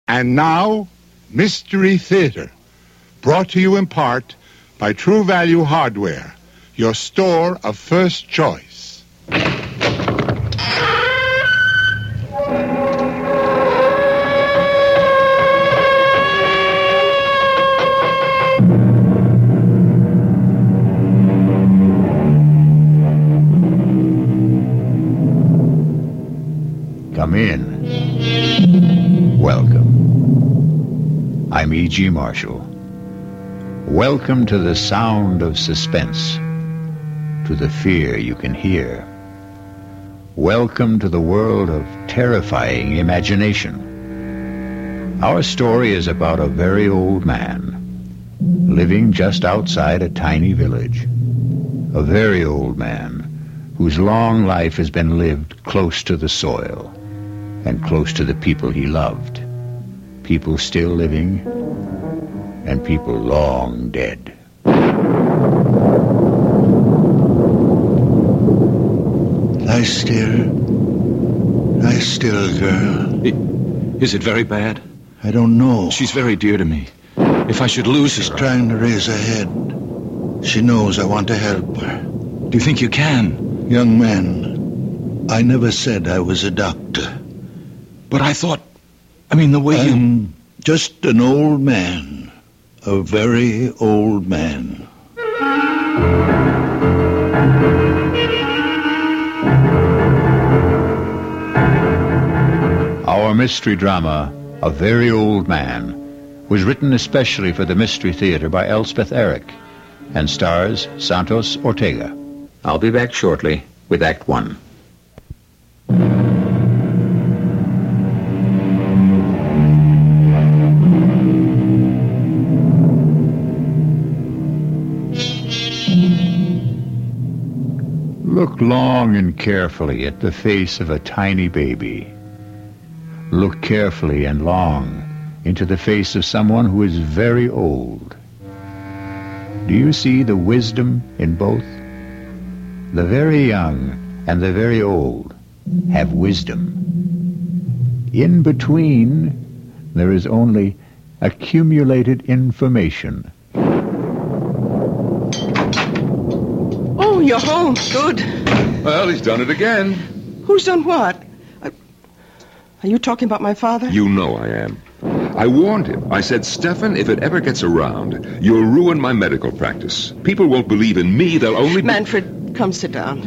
And now, Mystery Theater, brought to you in part by True Value Hardware, your store of first choice. Come in. Welcome. I'm E.G. Marshall. Welcome to the sound of suspense, to the fear you can hear. Welcome to the world of terrifying imagination. Our story is about a very old man living just outside a tiny village. A very old man whose long life has been lived close to the soil and close to the people he loved. People still living and people long dead. Lie still. Lie still, girl. Is it very bad? I don't know. She's very dear to me. If I should lose her... She's trying to raise her head. She knows I want to help her. Do you think you can? Young man, I never said I was a doctor. But I thought... the way I'm just an old man. A very old man. Our mystery drama, A Very Old Man, was written especially for the Mystery Theater by Elspeth Eric and stars Santos Ortega. I'll be back shortly with Act One. Look long and carefully at the face of a tiny baby. Look carefully and long into the face of someone who is very old. Do you see the wisdom in both? The very young and the very old have wisdom. In between, there is only accumulated information. Oh, you're home. Good. Well, he's done it again. Who's done what? Are you talking about my father? You know I am. I warned him. I said, Stefan, if it ever gets around, you'll ruin my medical practice. People won't believe in me. They'll only... Manfred, come sit down.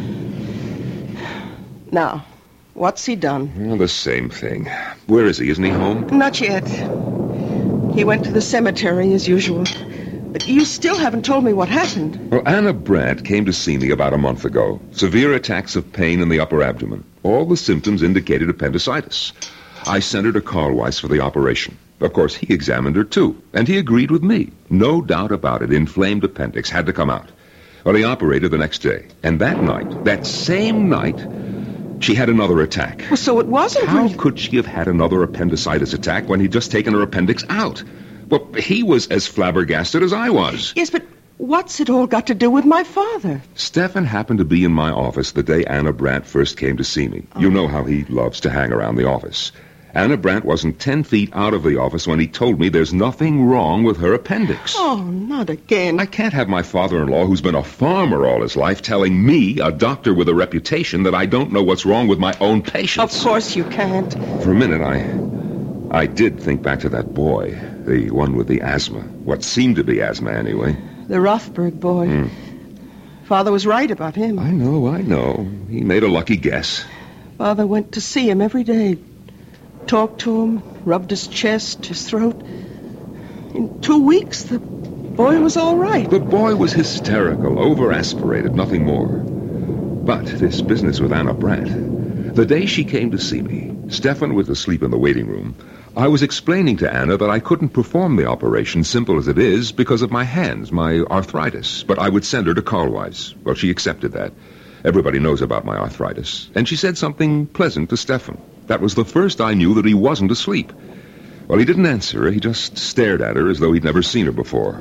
Now, what's he done? Well, the same thing. Where is he? Isn't he home? Not yet. He went to the cemetery as usual. But you still haven't told me what happened. Well, Anna Brandt came to see me about a month ago. Severe attacks of pain in the upper abdomen. All the symptoms indicated appendicitis. I sent her to Carl Weiss for the operation. Of course, he examined her, too, and he agreed with me. No doubt about it, inflamed appendix had to come out. Well, he operated the next day. And that night, that same night, she had another attack. Well, so it wasn't... How could she have had another appendicitis attack when he'd just taken her appendix out? Well, he was as flabbergasted as I was. Yes, but what's it all got to do with my father? Stefan happened to be in my office the day Anna Brandt first came to see me. You know how he loves to hang around the office. Anna Brandt wasn't 10 feet out of the office when he told me there's nothing wrong with her appendix. Oh, not again. I can't have my father-in-law, who's been a farmer all his life, telling me, a doctor with a reputation, that I don't know what's wrong with my own patients. Of course you can't. For a minute, I did think back to that boy, the one with the asthma. What seemed to be asthma, anyway. The Rothberg boy. Father was right about him. I know. He made a lucky guess. Father went to see him every day. Talked to him, rubbed his chest, his throat. In 2 weeks, the boy was all right. The boy was hysterical, over-aspirated, nothing more. But this business with Anna Brandt, the day she came to see me, Stefan was asleep in the waiting room. I was explaining to Anna that I couldn't perform the operation, simple as it is, because of my hands, my arthritis. But I would send her to Carl Weiss. Well, she accepted that. Everybody knows about my arthritis. And she said something pleasant to Stefan. That was the first I knew that he wasn't asleep. Well, he didn't answer her. He just stared at her as though he'd never seen her before.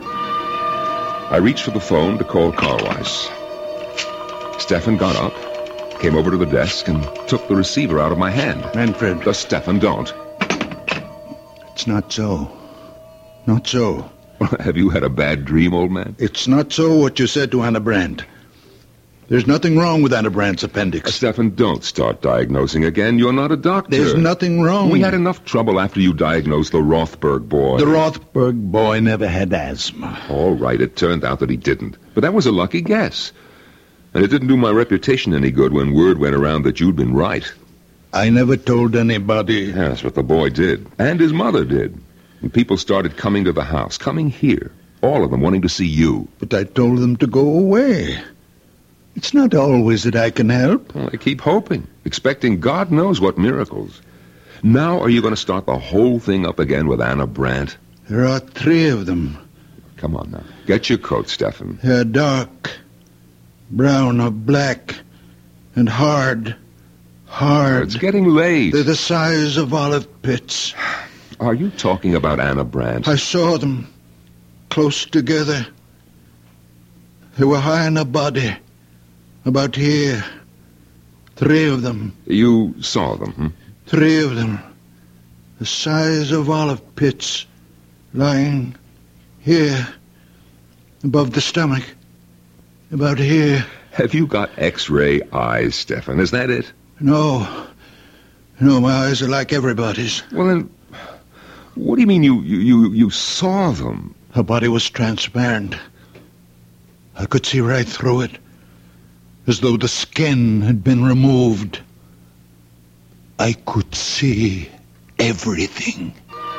I reached for the phone to call Carl Weiss. Stefan got up, came over to the desk, and took the receiver out of my hand. Manfred. Stefan, don't. It's not so. Not so. Have you had a bad dream, old man? It's not so what you said to Anna Brandt. There's nothing wrong with Anna Brandt's appendix. Stefan, don't start diagnosing again. You're not a doctor. There's nothing wrong. We had enough trouble after you diagnosed the Rothberg boy. The Rothberg boy never had asthma. All right, it turned out that he didn't. But that was a lucky guess. And it didn't do my reputation any good when word went around that you'd been right. I never told anybody. Yes, but the boy did. And his mother did. And people started coming to the house, coming here. All of them wanting to see you. But I told them to go away. It's not always that I can help. Well, I keep hoping, expecting God knows what miracles. Now are you going to start the whole thing up again with Anna Brandt? There are 3 of them. Come on now. Get your coat, Stefan. They're dark, brown or black, and hard. It's getting late. They're the size of olive pits. Are you talking about Anna Brandt? I saw them, close together. They were high in a body. About here. 3 of them. You saw them, hmm? 3 of them. The size of olive pits. Lying here. Above the stomach. About here. Have you got X-ray eyes, Stefan? Is that it? No. No, my eyes are like everybody's. Well, then, what do you mean you saw them? Her body was transparent. I could see right through it. As though the skin had been removed. I could see everything.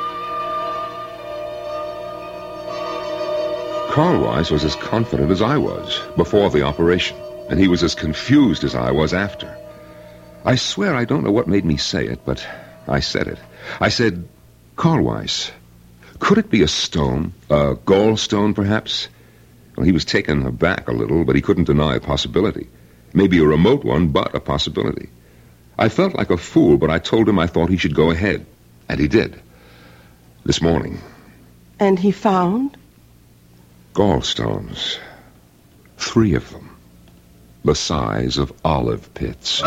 Carl Weiss was as confident as I was before the operation, and he was as confused as I was after. I swear I don't know what made me say it, but I said it. I said, Carl Weiss, could it be a stone? A gallstone, perhaps? Well, he was taken aback a little, but he couldn't deny a possibility. Maybe a remote one, but a possibility. I felt like a fool, but I told him I thought he should go ahead. And he did. This morning. And he found? Gallstones. 3 of them. The size of olive pits.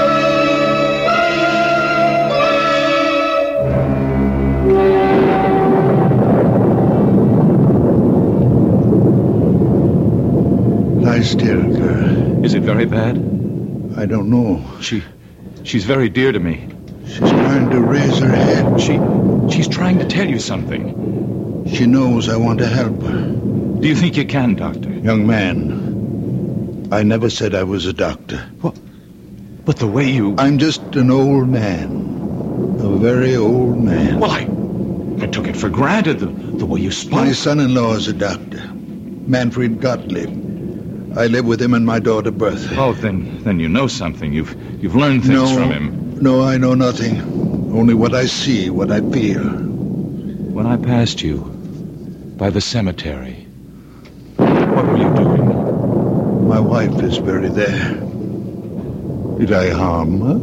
Lie still, girl. Is it very bad? I don't know. She's very dear to me. She's trying to raise her head. She's trying to tell you something. She knows I want to help her. Do you think you can, Doctor? Young man, I never said I was a doctor. What? But the way you... I'm just an old man. A very old man. Well, I took it for granted the way you spoke. My son-in-law is a doctor. Manfred Gottlieb. I live with him and my daughter Bertha. Oh, then you know something. You've learned things from him. No, I know nothing. Only what I see, what I feel. When I passed you by the cemetery, what were you doing? My wife is buried there. Did I harm her?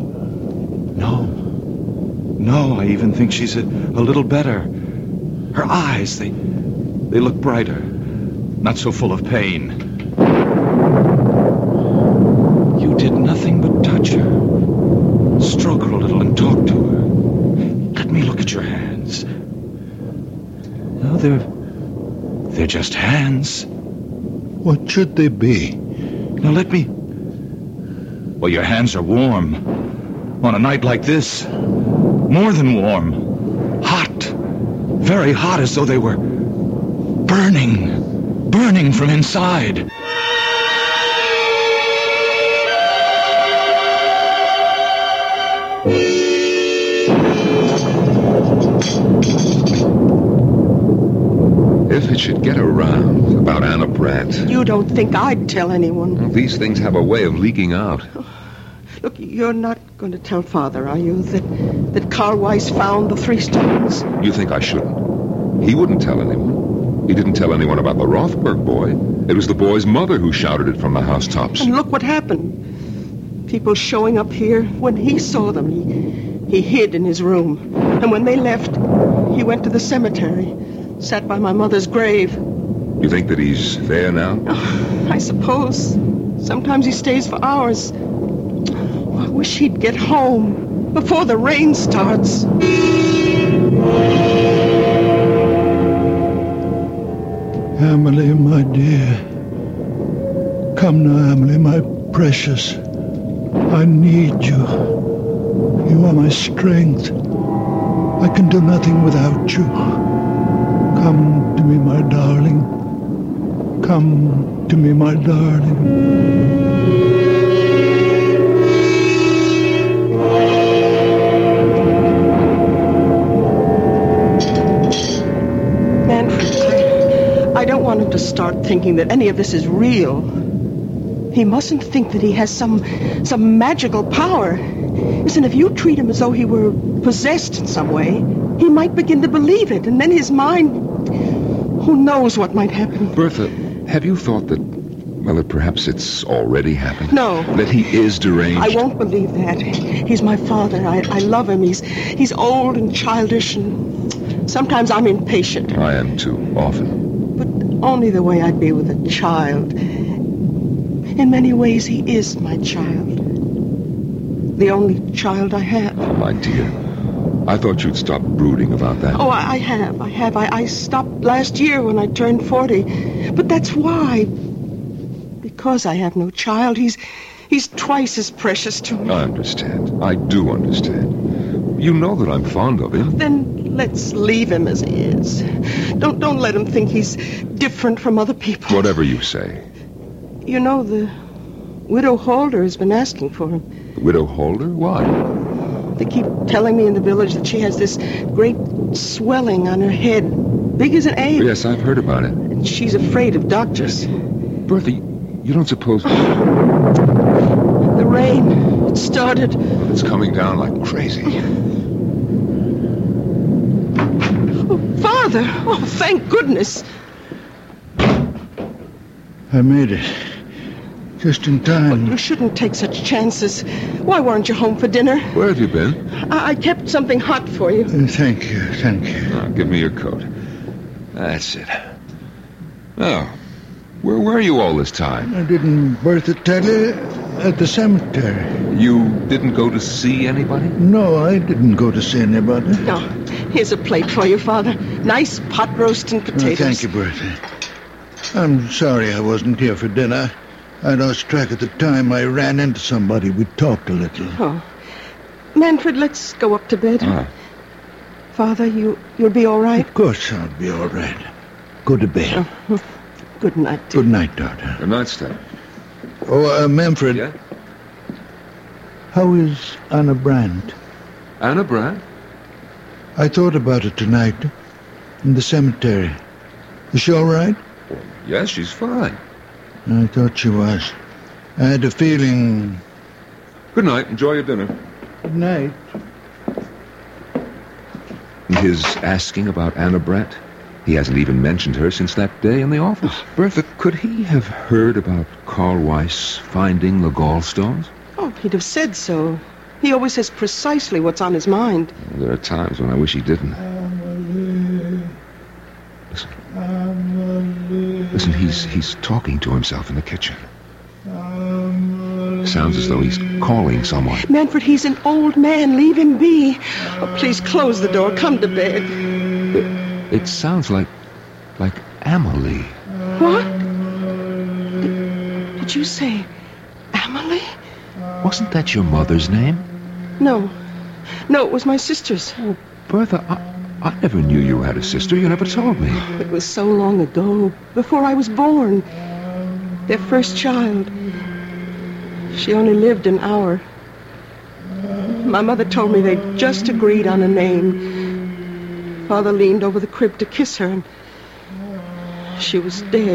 No, I even think she's a little better. Her eyes, they look brighter. Not so full of pain. You did nothing but touch her. Stroke her a little and talk to her. Let me look at your hands. No, they're just hands. What should they be? Now let me... Well, your hands are warm. On a night like this. More than warm. Hot. Very hot, as though they were burning. Burning from inside. If it should get around about Anna Brandt... You don't think I'd tell anyone? Well, these things have a way of leaking out. Look, you're not going to tell Father, are you, that Carl Weiss found the 3 stones? You think I shouldn't? He wouldn't tell anyone. He didn't tell anyone about the Rothberg boy. It was the boy's mother who shouted it from the housetops. And look what happened. People showing up here. When he saw them, he hid in his room. And when they left, he went to the cemetery, sat by my mother's grave. You think that he's there now? Oh, I suppose. Sometimes he stays for hours. I wish he'd get home before the rain starts. Emily, my dear. Come now, Emily, my precious. I need you. You are my strength. I can do nothing without you. Come to me, my darling. Come to me, my darling. I don't want him to start thinking that any of this is real. He mustn't think that he has some magical power. Listen, if you treat him as though he were possessed in some way, he might begin to believe it, and then his mind... Who knows what might happen? Bertha, have you thought that perhaps it's already happened? No. That he is deranged? I won't believe that. He's my father. I love him. He's old and childish, and sometimes I'm impatient. I am too, often. But only the way I'd be with a child. In many ways, he is my child. The only child I have. Oh, my dear. I thought you'd stop brooding about that. Oh, I have. I stopped last year when I turned 40. But that's why. Because I have no child, he's twice as precious to me. I understand. I do understand. You know that I'm fond of him. Then let's leave him as he is. Don't let him think he's different from other people. Whatever you say. You know, the widow Holder has been asking for him. The widow Holder? Why? They keep telling me in the village that she has this great swelling on her head, big as an egg. Yes, I've heard about it. And she's afraid of doctors. Bertha, you don't suppose... The rain, it started. It's coming down like crazy. Oh, Father! Oh, thank goodness. I made it. Just in time. You shouldn't take such chances. Why weren't you home for dinner? Where have you been? I kept something hot for you. Thank you. Now, give me your coat. That's it. Oh, where were you all this time? I didn't Bertha tell you? At the cemetery. You didn't go to see anybody? No, I didn't go to see anybody. No. Here's a plate for you, Father. Nice pot roast and potatoes. Thank you, Bertha. I'm sorry I wasn't here for dinner. I lost track of the time. I ran into somebody. We talked a little. Oh. Manfred, let's go up to bed. Father, you'll be all right? Of course I'll be all right. Go to bed. Oh. Good night, dear. Good night, daughter. Good night, Steph. Oh, Manfred. Yeah? How is Anna Brandt? Anna Brandt? I thought about it tonight. In the cemetery. Is she all right? Yes, she's fine. I thought she was. I had a feeling... Good night. Enjoy your dinner. Good night. His asking about Anna Brandt? He hasn't even mentioned her since that day in the office. Bertha, could he have heard about Carl Weiss finding the gallstones? Oh, he'd have said so. He always says precisely what's on his mind. There are times when I wish he didn't. Listen, he's talking to himself in the kitchen. Sounds as though he's calling someone. Manfred, he's an old man. Leave him be. Oh, please close the door. Come to bed. It sounds like Amelie. What? Did you say Amelie? Wasn't that your mother's name? No. No, it was my sister's. Oh, Bertha, I never knew you had a sister. You never told me. It was so long ago, before I was born. Their first child. She only lived an hour. My mother told me they'd just agreed on a name. Father leaned over the crib to kiss her, and she was dead.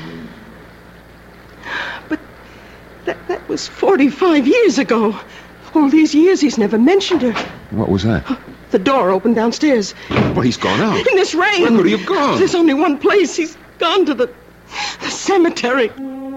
But that was 45 years ago. All these years he's never mentioned her. What was that? The door opened downstairs. But he's gone out. In this rain. Where could he have gone? There's only one place. He's gone to the cemetery.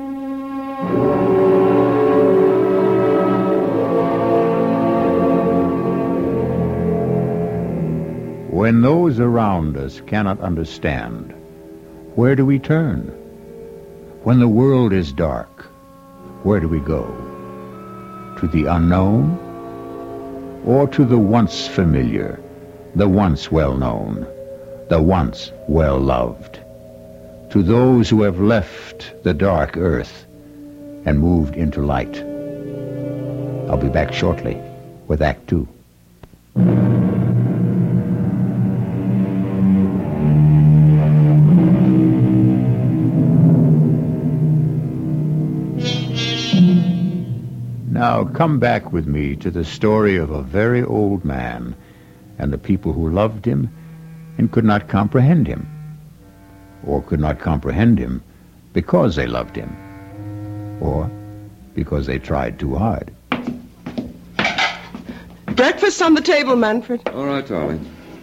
When those around us cannot understand, where do we turn? When the world is dark, where do we go? To the unknown? Or to the once familiar, the once well-known, the once well-loved? to those who have left the dark earth and moved into light. I'll be back shortly with Act 2. Now come back with me to the story of a very old man and the people who loved him and could not comprehend him, or could not comprehend him because they loved him, or because they tried too hard. Breakfast on the table, Manfred. All right, darling.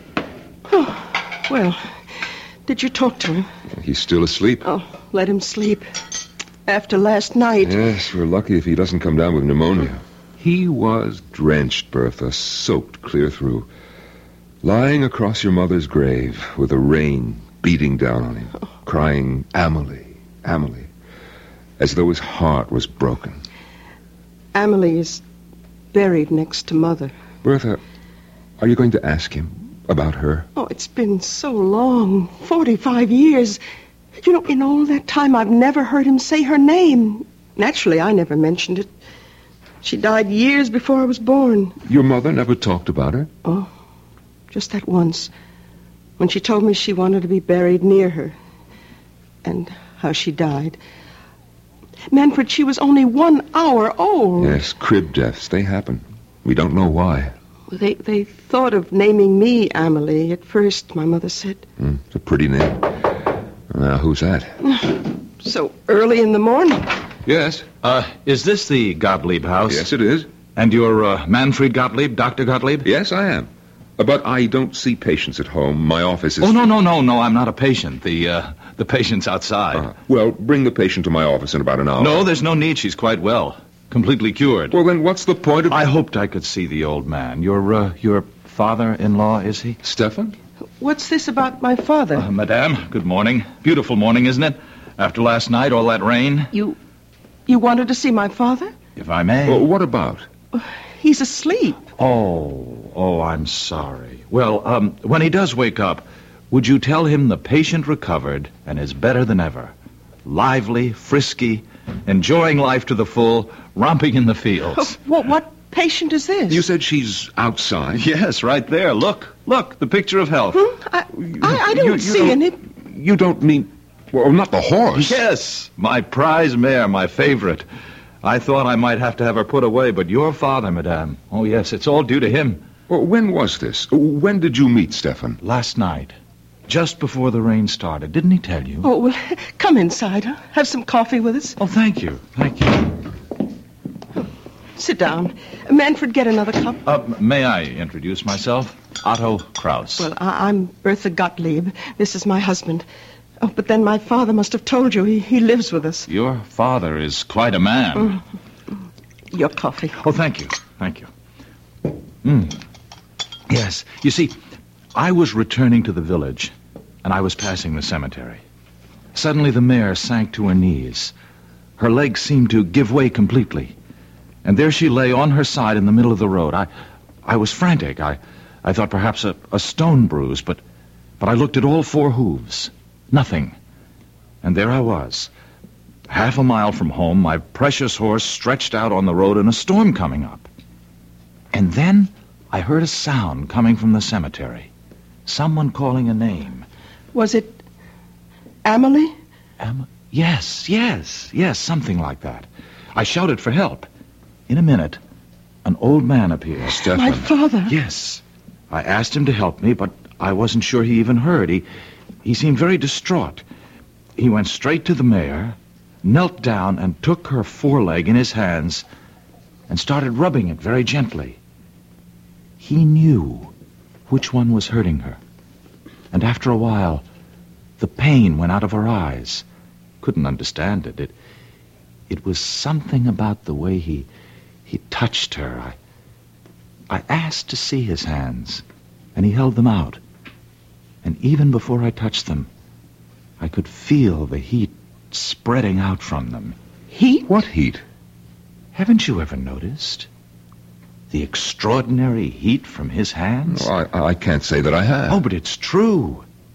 Oh, well, did you talk to him? He's still asleep. Oh, let him sleep. After last night. Yes, we're lucky if he doesn't come down with pneumonia. He was drenched, Bertha, soaked clear through. Lying across your mother's grave with the rain beating down on him, crying, Amelie, Amelie, as though his heart was broken. Amelie is buried next to Mother. Bertha, are you going to ask him about her? Oh, it's been so long, 45 years. You know, in all that time, I've never heard him say her name. Naturally, I never mentioned it. She died years before I was born. Your mother never talked about her? Oh, just that once. When she told me she wanted to be buried near her. And how she died. Manfred, she was only 1 hour old. Yes, crib deaths, they happen. We don't know why. They thought of naming me Amelie at first, my mother said. It's a pretty name. Now, who's that? So early in the morning. Yes. Is this the Gottlieb house? Yes, it is. And you're Manfred Gottlieb, Dr. Gottlieb? Yes, I am. But I don't see patients at home. My office is... Oh, no, I'm not a patient. The patient's outside. Well, bring the patient to my office in about an hour. No, there's no need. She's quite well. Completely cured. Well, then what's the point of... I hoped I could see the old man. Your father-in-law, is he? Stefan? What's this about my father? Madame, good morning. Beautiful morning, isn't it? After last night, all that rain. You wanted to see my father? If I may. Well, what about? He's asleep. Oh, I'm sorry. Well, when he does wake up, would you tell him the patient recovered and is better than ever? Lively, frisky, enjoying life to the full, romping in the fields. What patient is this? You said she's outside? Yes, right there. Look, the picture of health. I don't see any... You don't mean... Well, not the horse. Yes, my prize mare, my favorite. I thought I might have to have her put away, but your father, madame. Oh, yes, it's all due to him. Well, when was this? When did you meet Stefan? Last night, just before the rain started. Didn't he tell you? Oh, well, come inside. Huh? Have some coffee with us. Oh, thank you. Sit down. Manfred, get another cup. May I introduce myself? Otto Kraus. Well, I'm Bertha Gottlieb. This is my husband. Oh, but then my father must have told you. He lives with us. Your father is quite a man. Your coffee. Oh, thank you. Yes, you see, I was returning to the village, and I was passing the cemetery. Suddenly the mare sank to her knees. Her legs seemed to give way completely. And there she lay on her side in the middle of the road. I was frantic. I thought perhaps a stone bruise, but I looked at all 4 hooves. Nothing. And there I was, half a mile from home, my precious horse stretched out on the road and a storm coming up. And then I heard a sound coming from the cemetery. Someone calling a name. Was it Amelie? Yes, something like that. I shouted for help. In a minute, an old man appeared. Stefan. My father? Yes. I asked him to help me, but I wasn't sure he even heard. He seemed very distraught. He went straight to the mare, knelt down, and took her foreleg in his hands and started rubbing it very gently. He knew which one was hurting her. And after a while, the pain went out of her eyes. Couldn't understand it. It was something about the way he touched her. I asked to see his hands, and he held them out. And even before I touched them, I could feel the heat spreading out from them. Heat? What heat? Haven't you ever noticed the extraordinary heat from his hands? No, I can't say that I have. Oh, but it's true.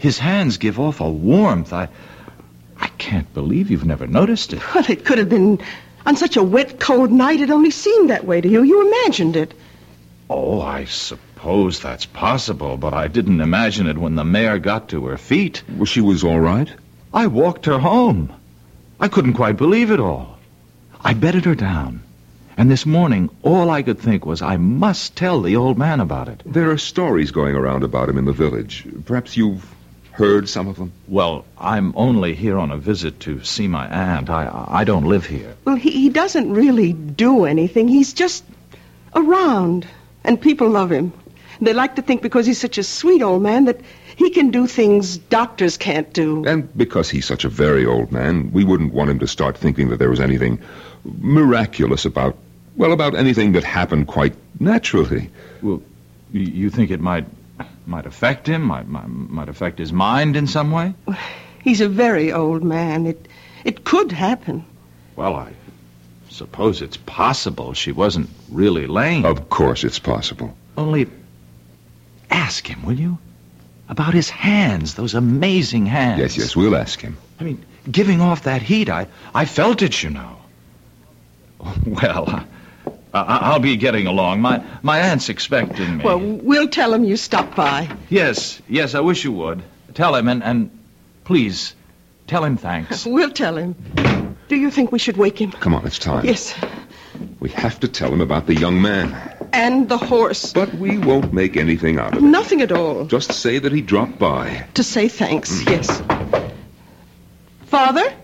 His hands give off a warmth. I can't believe you've never noticed it. Well, it could have been on such a wet, cold night. It only seemed that way to you. You imagined it. Oh, I suppose that's possible, but I didn't imagine it when the mare got to her feet. Well, she was all right? I walked her home. I couldn't quite believe it all. I bedded her down. And this morning, all I could think was I must tell the old man about it. There are stories going around about him in the village. Perhaps you've heard some of them? Well, I'm only here on a visit to see my aunt. I don't live here. Well, he doesn't really do anything. He's just around. And people love him. They like to think because he's such a sweet old man that he can do things doctors can't do. And because he's such a very old man, we wouldn't want him to start thinking that there was anything miraculous about anything that happened quite naturally. Well, you think it might affect him? Might affect his mind in some way? He's a very old man. It could happen. Well, I suppose it's possible she wasn't really lame. Of course it's possible. Only ask him, will you? About his hands, those amazing hands. Yes, we'll ask him. I mean, giving off that heat, I felt it, you know. Well, I'll be getting along. My aunt's expecting me. Well, we'll tell him you stopped by. Yes, I wish you would. Tell him, and please, tell him thanks. We'll tell him. Do you think we should wake him? Come on, it's time. Yes. We have to tell him about the young man. And the horse. But we won't make anything out of it. Nothing at all. Just say that he dropped by. To say thanks, yes. Father?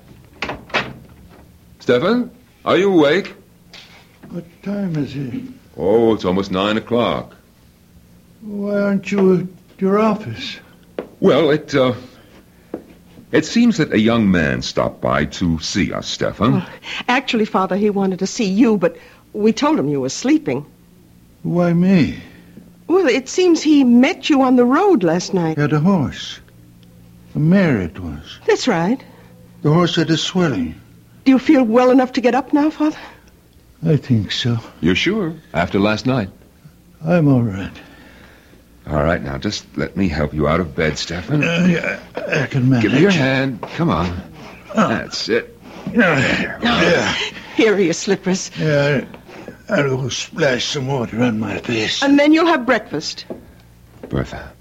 Stefan, are you awake? What time is it? Oh, it's almost 9 o'clock. Why aren't you at your office? Well, it seems that a young man stopped by to see us, Stefan. Well, actually, Father, he wanted to see you, but we told him you were sleeping. Why me? Well, it seems he met you on the road last night. He had a horse. A mare it was. That's right. The horse had a swelling. Do you feel well enough to get up now, Father? I think so. You're sure? After last night? I'm all right. All right, now, just let me help you out of bed, Stefan. Yeah, I can manage. Give me your hand. Come on. That's it. Yeah. Here are your slippers. Yeah, I'll go splash some water on my face. And then you'll have breakfast. Bertha,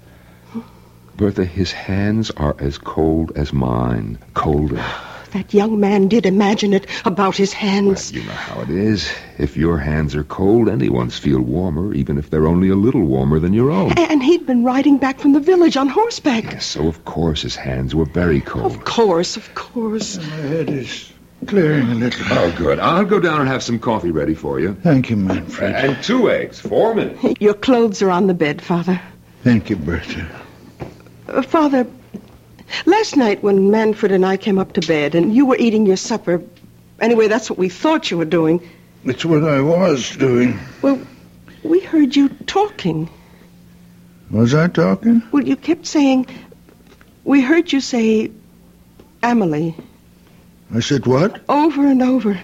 his hands are as cold as mine. Colder. That young man did imagine it about his hands. Well, you know how it is. If your hands are cold, anyone's feel warmer, even if they're only a little warmer than your own. And he'd been riding back from the village on horseback. Yes, so of course his hands were very cold. Of course. My head is clearing a little. Oh, good. I'll go down and have some coffee ready for you. Thank you, Manfred. And 2 eggs. 4 minutes. Your clothes are on the bed, Father. Thank you, Bertha. Father, last night when Manfred and I came up to bed and you were eating your supper, anyway, that's what we thought you were doing. It's what I was doing. Well, we heard you talking. Was I talking? Well, you kept saying, we heard you say, Amelie. I said what? Over and over.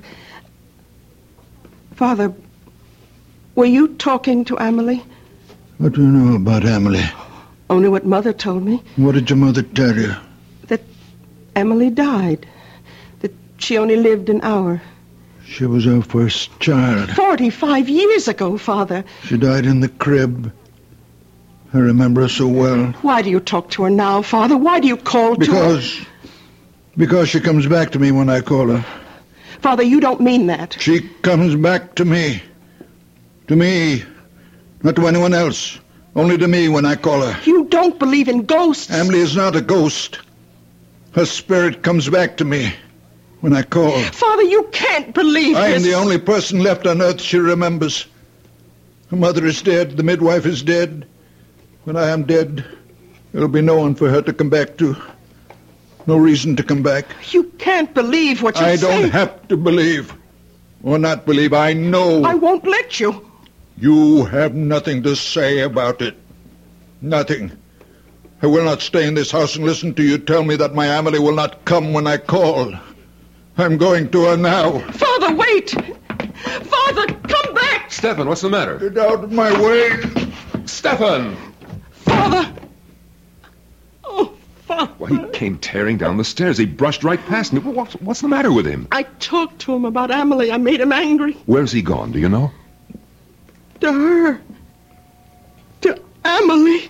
Father, were you talking to Amelie? What do you know about Emily? Only what Mother told me. What did your mother tell you? That Emily died. That she only lived an hour. She was our first child. 45 years ago, Father. She died in the crib. I remember her so well. Why do you talk to her now, Father? Why do you call to her? Because she comes back to me when I call her. Father, you don't mean that. She comes back to me. To me. Not to anyone else. Only to me when I call her. You don't believe in ghosts. Emily is not a ghost. Her spirit comes back to me when I call. Father, you can't believe I this. am the only person left on earth she remembers. Her mother is dead. The midwife is dead. When I am dead, there'll be no one for her to come back to. No reason to come back. You can't believe what you say. I don't have to believe. Or not believe. I know. I won't let you. You have nothing to say about it. Nothing. I will not stay in this house and listen to you tell me that my Amelie will not come when I call. I'm going to her now. Father, wait! Father, come back! Stefan, what's the matter? Get out of my way. Stefan! Father! Oh, Father! Well, he came tearing down the stairs. He brushed right past me. What's the matter with him? I talked to him about Emily. I made him angry. Where's he gone? Do you know? To her. To Emily.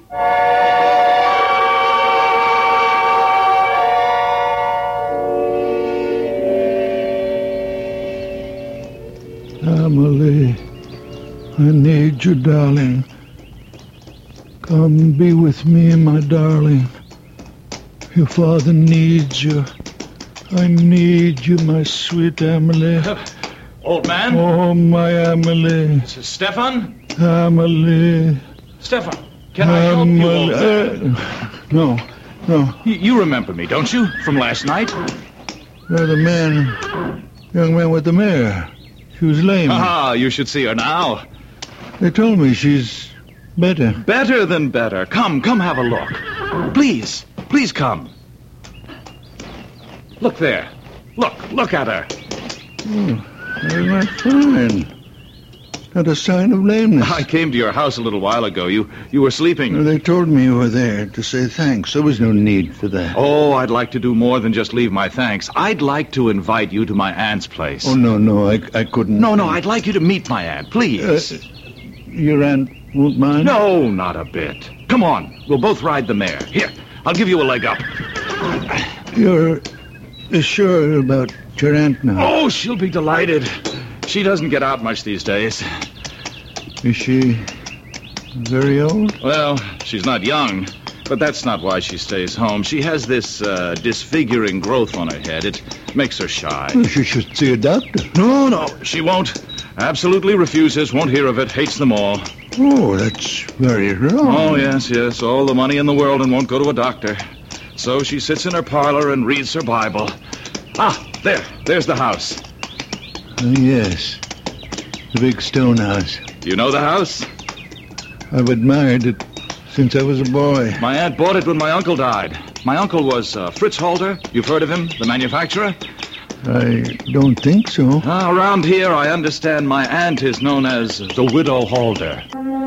Emily, I need you, darling. Come be with me, my darling. Your father needs you. I need you, my sweet Emily. Old man? Oh, my Emily. This is Stefan? Emily. Stefan, can I help you, old man? No. You remember me, don't you? From last night? You're the young man with the mare. She was lame. Ah, you should see her now. They told me she's better. Better than better. Come have a look. Please come. Look there. Look at her. They're not fine. Not a sign of lameness. I came to your house a little while ago. You were sleeping. They told me you were there to say thanks. There was no need for that. Oh, I'd like to do more than just leave my thanks. I'd like to invite you to my aunt's place. Oh, no, I couldn't. No, I'd like you to meet my aunt, please. Your aunt won't mind? No, not a bit. Come on, we'll both ride the mare. Here, I'll give you a leg up. You're sure about your aunt now? Oh, she'll be delighted. She doesn't get out much these days. Is she very old? Well, she's not young, but that's not why she stays home. She has this disfiguring growth on her head. It makes her shy. Well, she should see a doctor. No, she won't. Absolutely refuses, won't hear of it, hates them all. Oh, that's very wrong. Oh, yes, all the money in the world and won't go to a doctor. So she sits in her parlor and reads her Bible. Ah, there's the house. Yes, the big stone house. You know the house? I've admired it since I was a boy. My aunt bought it when my uncle died. My uncle was Fritz Halder. You've heard of him, the manufacturer? I don't think so. Around here, I understand my aunt is known as the Widow Halder.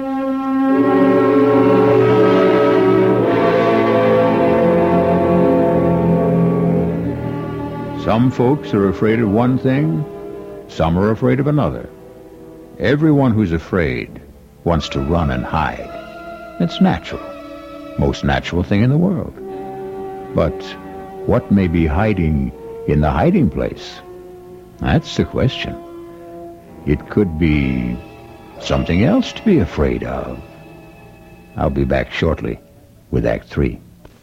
Some folks are afraid of one thing, some are afraid of another. Everyone who's afraid wants to run and hide. It's natural. Most natural thing in the world. But what may be hiding in the hiding place? That's the question. It could be something else to be afraid of. I'll be back shortly with Act 3.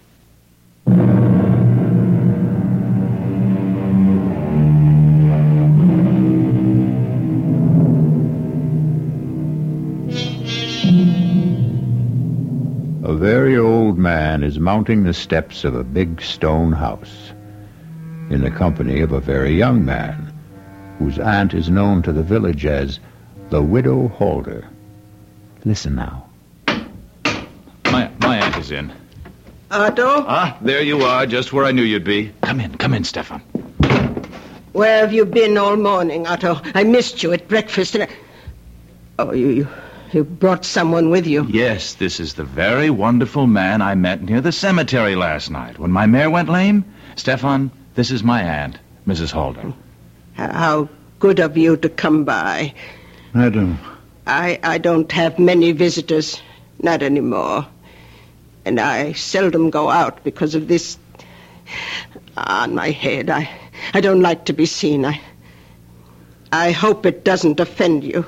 A very old man is mounting the steps of a big stone house in the company of a very young man whose aunt is known to the village as the Widow Halder. Listen now. My aunt is in. Otto? Ah, there you are, just where I knew you'd be. Come in, Stefan. Where have you been all morning, Otto? I missed you at breakfast and Oh, you brought someone with you. Yes, this is the very wonderful man I met near the cemetery last night when my mare went lame. Stefan, this is my aunt, Mrs. Halder. How good of you to come by. Madam. I don't have many visitors, not anymore. And I seldom go out because of this on my head. I don't like to be seen. I hope it doesn't offend you.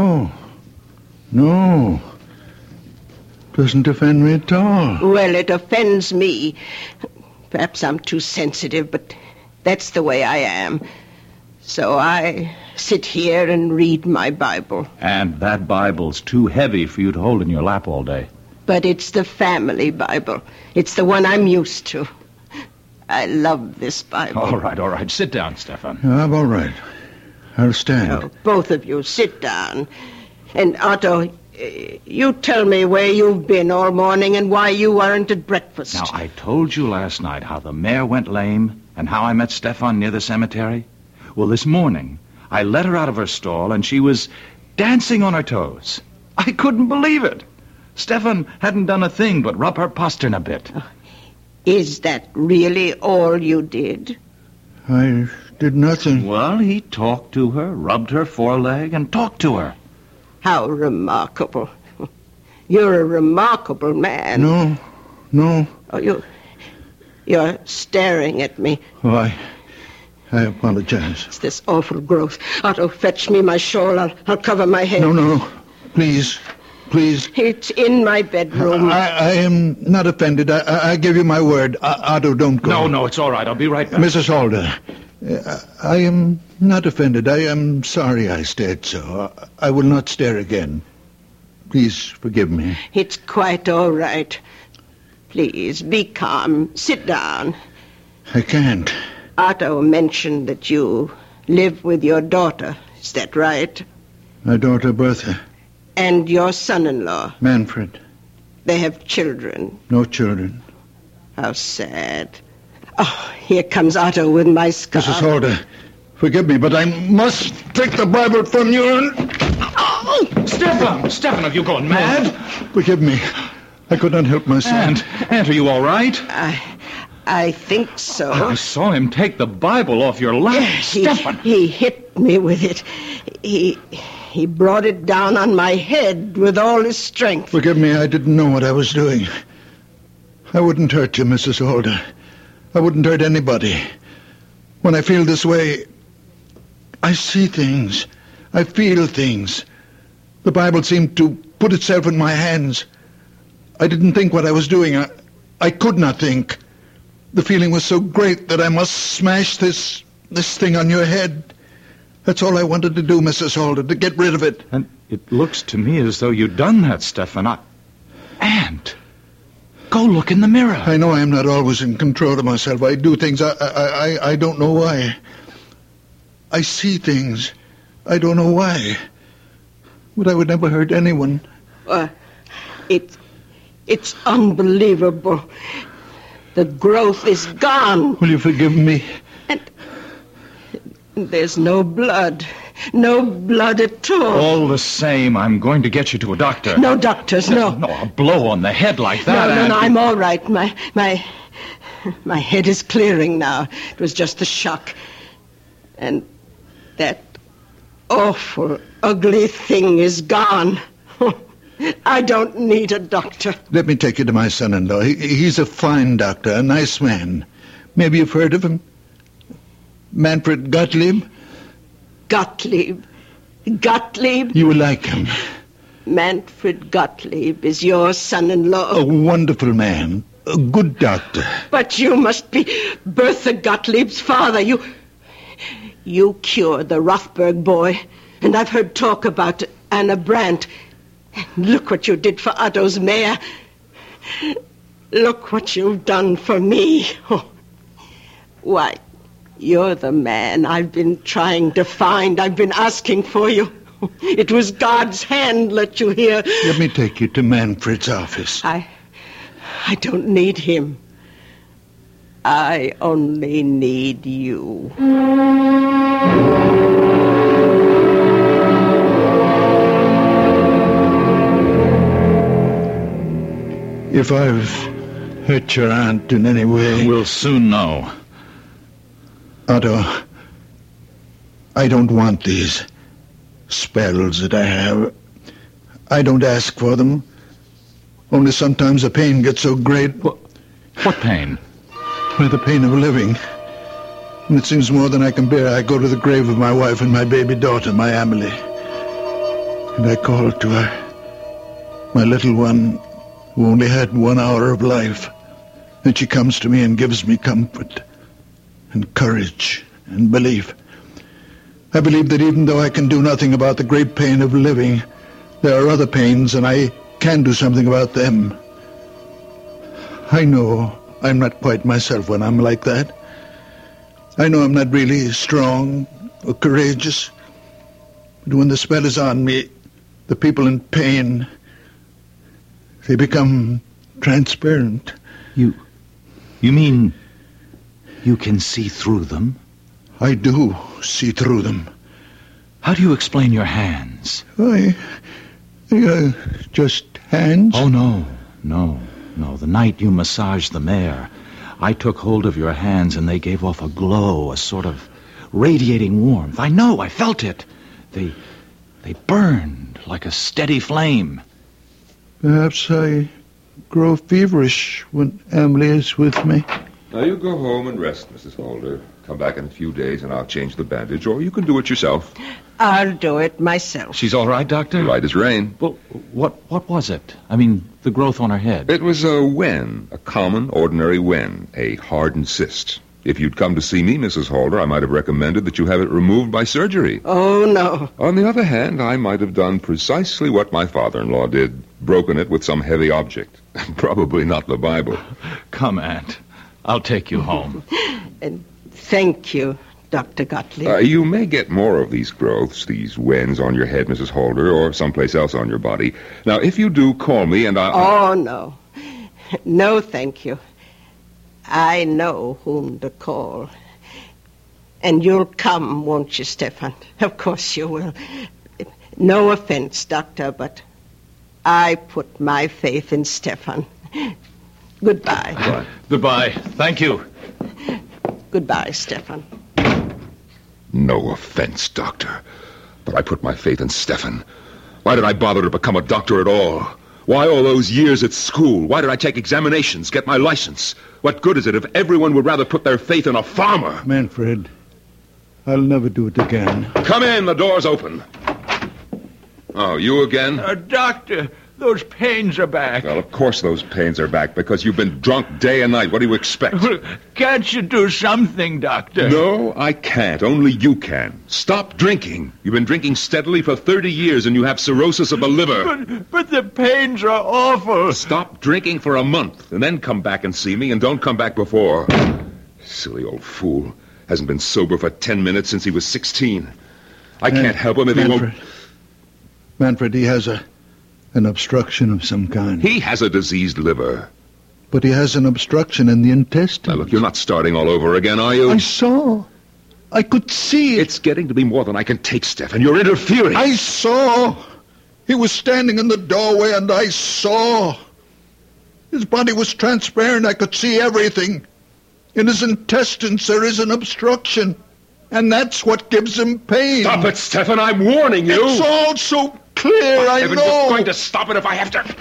No. Doesn't offend me at all. Well, it offends me. Perhaps I'm too sensitive, but that's the way I am. So I sit here and read my Bible. And that Bible's too heavy for you to hold in your lap all day. But it's the family Bible. It's the one I'm used to. I love this Bible. All right. Sit down, Stefan. I'm all right. I'll stand. Oh, both of you, sit down. And Otto, you tell me where you've been all morning and why you weren't at breakfast. Now, I told you last night how the mare went lame and how I met Stefan near the cemetery. Well, this morning, I let her out of her stall and she was dancing on her toes. I couldn't believe it. Stefan hadn't done a thing but rub her postern a bit. Is that really all you did? I did nothing. Well, he talked to her, rubbed her foreleg, and talked to her. How remarkable. You're a remarkable man. No. Oh, you're staring at me. Oh, I apologize. It's this awful growth. Otto, fetch me my shawl. I'll cover my head. No. Please. It's in my bedroom. I am not offended. I give you my word. Otto, don't go. No, it's all right. I'll be right back. Mrs. Halder, I am not offended. I am sorry I stared so. I will not stare again. Please forgive me. It's quite all right. Please, be calm. Sit down. I can't. Otto mentioned that you live with your daughter. Is that right? My daughter, Bertha. And your son-in-law. Manfred. They have children. No children. How sad. Oh, here comes Otto with my scarf. Mrs. Halder, forgive me, but I must take the Bible from you and... Oh! Stefan, have you gone mad? Forgive me. I could not help myself. Aunt, are you all right? I think so. I saw him take the Bible off your lap. Stefan! He hit me with it. He brought it down on my head with all his strength. Forgive me, I didn't know what I was doing. I wouldn't hurt you, Mrs. Halder. I wouldn't hurt anybody. When I feel this way, I see things. I feel things. The Bible seemed to put itself in my hands. I didn't think what I was doing. I could not think. The feeling was so great that I must smash this thing on your head. That's all I wanted to do, Mrs. Halder, to get rid of it. And it looks to me as though you'd done that, Stefan. Aunt, go look in the mirror. I know I am not always in control of myself. I do things. I don't know why. I see things. I don't know why. But I would never hurt anyone. It's unbelievable. The growth is gone. Will you forgive me? And there's no blood. No blood at all. All the same, I'm going to get you to a doctor. No doctors, no. No, a blow on the head like that. No, I'm all right. My head is clearing now. It was just a shock. And that awful, ugly thing is gone. I don't need a doctor. Let me take you to my son-in-law. He's a fine doctor, a nice man. Maybe you've heard of him? Manfred Gottlieb? Gottlieb? You will like him. Manfred Gottlieb is your son-in-law. A wonderful man. A good doctor. But you must be Bertha Gottlieb's father. You cured the Rothberg boy. And I've heard talk about Anna Brandt. Look what you did for Otto's mare. Look what you've done for me. Oh. Why, you're the man I've been trying to find. I've been asking for you. It was God's hand let you here. Let me take you to Manfred's office. I don't need him. I only need you. If I've hurt your aunt in any way... We'll soon know. Otto, I don't want these spells that I have. I don't ask for them. Only sometimes the pain gets so great. What pain? Well, the pain of living. When it seems more than I can bear, I go to the grave of my wife and my baby daughter, my Amelie. And I call to her, my little one, who only had 1 hour of life. And she comes to me and gives me comfort and courage and belief. I believe that even though I can do nothing about the great pain of living, there are other pains, and I can do something about them. I know I'm not quite myself when I'm like that. I know I'm not really strong or courageous. But when the spell is on me, the people in pain, they become transparent. You mean you can see through them? I do see through them. How do you explain your hands? Just hands? Oh, no. The night you massaged the mare, I took hold of your hands and they gave off a glow, a sort of radiating warmth. I know, I felt it. They burned like a steady flame. Perhaps I grow feverish when Emily is with me. Now, you go home and rest, Mrs. Holder. Come back in a few days and I'll change the bandage, or you can do it yourself. I'll do it myself. She's all right, Doctor? Right as rain. Well, what was it? I mean, the growth on her head. It was a wen, a common, ordinary wen, a hardened cyst. If you'd come to see me, Mrs. Holder, I might have recommended that you have it removed by surgery. Oh, no. On the other hand, I might have done precisely what my father-in-law did, broken it with some heavy object. Probably not the Bible. Come, Aunt. I'll take you home. And thank you, Dr. Gottlieb. You may get more of these growths, these wens on your head, Mrs. Holder, or someplace else on your body. Now, if you do, call me and Oh, no. No, thank you. I know whom to call. And you'll come, won't you, Stefan? Of course you will. No offense, Doctor, but I put my faith in Stefan. Goodbye. Goodbye. Goodbye. Thank you. Goodbye, Stefan. No offense, Doctor, but I put my faith in Stefan. Why did I bother to become a doctor at all? Why all those years at school? Why did I take examinations, get my license? What good is it if everyone would rather put their faith in a farmer? Manfred, I'll never do it again. Come in, the door's open. Oh, you again? Doctor, those pains are back. Well, of course those pains are back, because you've been drunk day and night. What do you expect? Can't you do something, Doctor? No, I can't. Only you can. Stop drinking. You've been drinking steadily for 30 years, and you have cirrhosis of the liver. But the pains are awful. Stop drinking for a month, and then come back and see me, and don't come back before. Silly old fool. Hasn't been sober for 10 minutes since he was 16. I can't help him if he won't... Manfred, he has an obstruction of some kind. He has a diseased liver. But he has an obstruction in the intestines. Now, look, you're not starting all over again, are you? I saw. I could see it. It's getting to be more than I can take, Stefan. You're interfering. I saw. He was standing in the doorway, and I saw. His body was transparent. I could see everything. In his intestines, there is an obstruction. And that's what gives him pain. Stop it, Stefan. I'm warning you. It's all so clear, I know. You're going to stop it if I have to.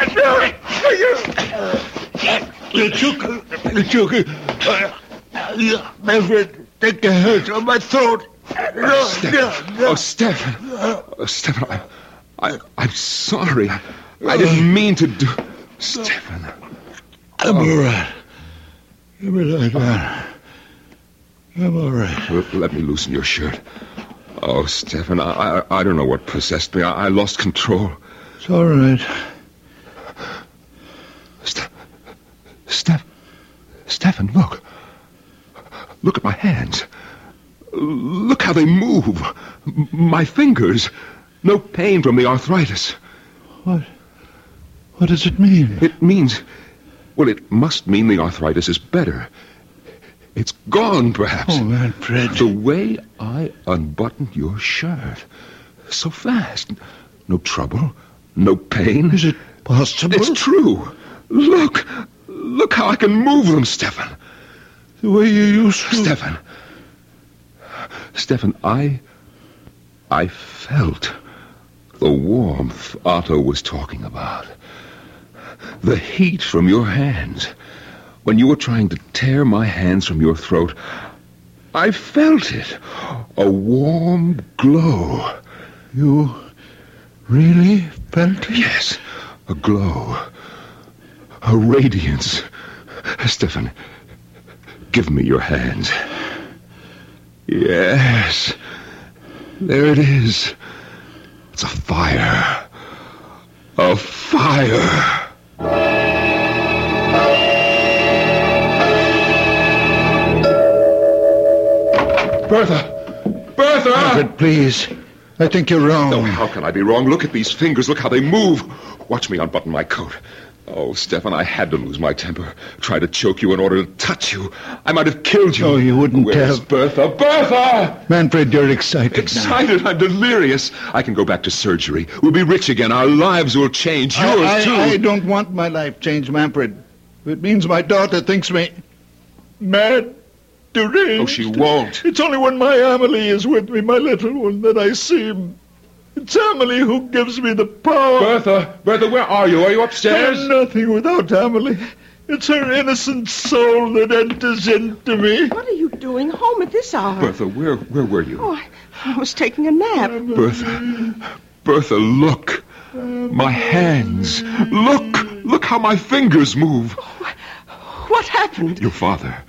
Manfred, take your hands on my throat. Oh, Stefan. Oh, Stefan, I'm sorry. I didn't mean to do... Stefan. I'm all right. I'm all right, man. I'm all right. Let me loosen your shirt. Oh, Stefan, I don't know what possessed me. I lost control. It's all right. Stefan, look. Look at my hands. Look how they move. My fingers. No pain from the arthritis. What does it mean? It means... Well, it must mean the arthritis is better. It's gone, perhaps. Oh, Manfred. The way I unbuttoned your shirt. So fast. No trouble. No pain. Is it possible? It's true. Look. Look how I can move them, Stefan. The way you used to. Stefan, I felt the warmth Otto was talking about. The heat from your hands. When you were trying to tear my hands from your throat, I felt it. A warm glow. You really felt it? Yes, a glow. A radiance. Stefan, give me your hands. Yes. There it is. It's a fire. A fire. Bertha! Bertha! Manfred, please. I think you're wrong. No, how can I be wrong? Look at these fingers. Look how they move. Watch me unbutton my coat. Oh, Stefan, I had to lose my temper. Try to choke you in order to touch you. I might have killed you. Oh, you wouldn't Where's have. Bertha? Bertha! Manfred, you're excited Excited? now. I'm delirious. I can go back to surgery. We'll be rich again. Our lives will change. Yours, too. I don't want my life changed, Manfred. It means my daughter thinks me... mad, deranged. Oh, she won't. It's only when my Amelie is with me, my little one, that I see him. It's Amelie who gives me the power. Bertha, where are you? Are you upstairs? I'm nothing without Amelie. It's her innocent soul that enters into me. What are you doing home at this hour? Bertha, where were you? Oh, I was taking a nap. Bertha, look. My hands. Look how my fingers move. What happened? Your father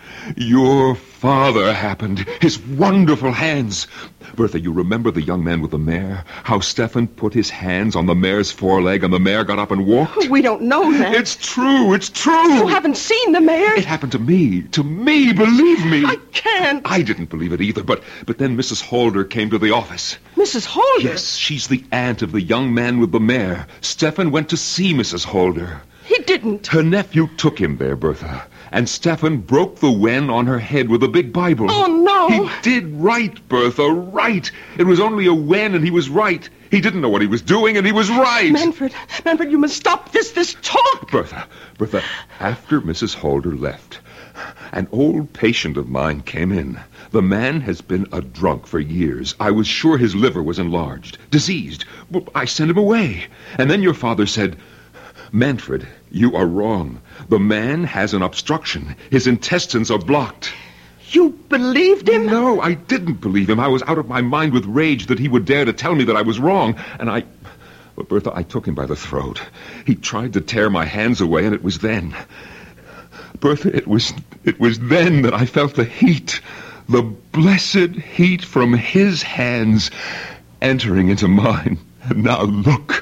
happened. His wonderful hands. Bertha, you remember the young man with the mare? How Stefan put his hands on the mare's foreleg and the mare got up and walked? We don't know that. It's true. You haven't seen the mare? It happened to me, believe me. I can't. I didn't believe it either, but then Mrs. Holder came to the office. Mrs. Holder? Yes, she's the aunt of the young man with the mare. Stefan went to see Mrs. Holder. He didn't. Her nephew took him there, Bertha. And Stefan broke the wen on her head with a big Bible. Oh, no. He did right, Bertha, right. It was only a wen, and he was right. He didn't know what he was doing, and he was right. Manfred, you must stop this talk. Bertha, after Mrs. Holder left, an old patient of mine came in. The man has been a drunk for years. I was sure his liver was enlarged, diseased. Well, I sent him away. And then your father said, Manfred, you are wrong. The man has an obstruction. His intestines are blocked. You believed him? No, I didn't believe him. I was out of my mind with rage that he would dare to tell me that I was wrong. But Bertha, I took him by the throat. He tried to tear my hands away, and it was then. Bertha, it was then that I felt the heat, the blessed heat from his hands entering into mine. And now look.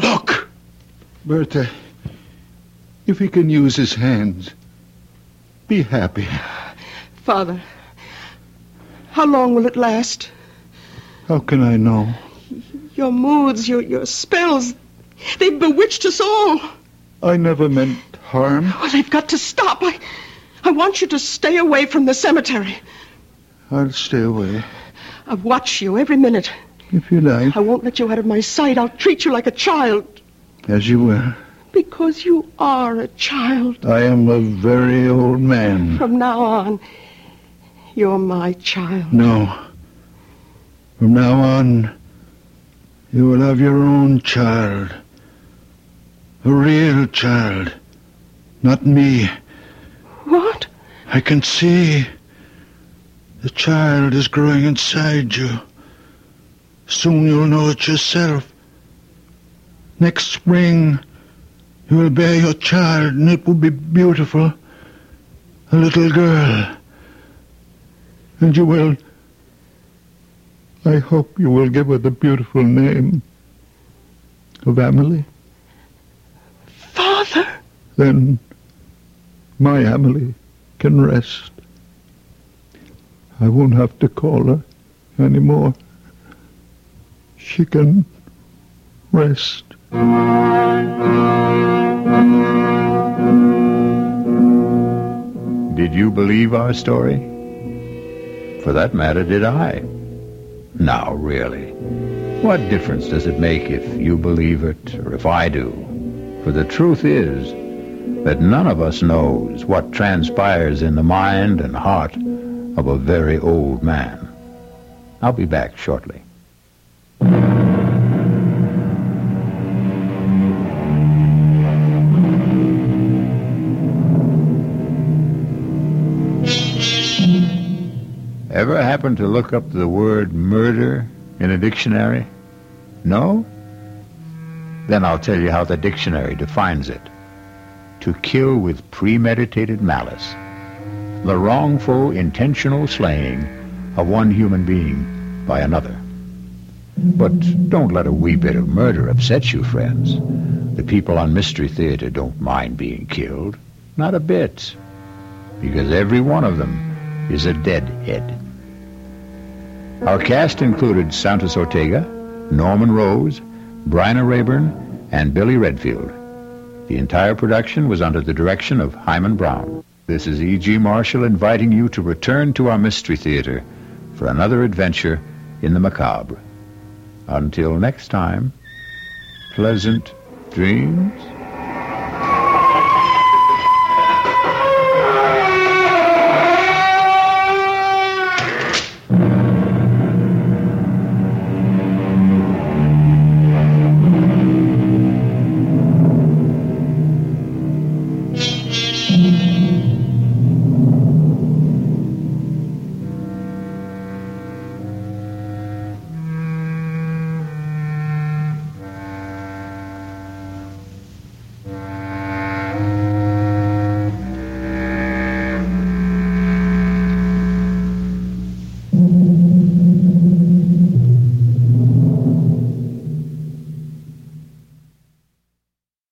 Bertha, if he can use his hands, be happy. Father, how long will it last? How can I know? Your moods, your spells, they've bewitched us all. I never meant harm. Well, they've got to stop. I want you to stay away from the cemetery. I'll stay away. I'll watch you every minute. If you like. I won't let you out of my sight. I'll treat you like a child. As you will. Because you are a child. I am a very old man. From now on, you're my child. No. From now on, you will have your own child. A real child. Not me. What? I can see. The child is growing inside you. Soon you'll know it yourself. Next spring, you will bear your child, and it will be beautiful. A little girl. And you will... I hope you will give her the beautiful name of Amelie. Father! Then my Amelie can rest. I won't have to call her anymore. She can rest. Did you believe our story? For that matter, did I? Now, really, what difference does it make if you believe it or if I do? For the truth is that none of us knows what transpires in the mind and heart of a very old man. I'll be back shortly. Ever happen to look up the word murder in a dictionary? No? Then I'll tell you how the dictionary defines it. To kill with premeditated malice. The wrongful, intentional slaying of one human being by another. But don't let a wee bit of murder upset you, friends. The people on Mystery Theater don't mind being killed. Not a bit. Because every one of them is a deadhead. Our cast included Santos Ortega, Norman Rose, Bryna Rayburn, and Billy Redfield. The entire production was under the direction of Hyman Brown. This is E.G. Marshall inviting you to return to our Mystery Theater for another adventure in the macabre. Until next time, pleasant dreams.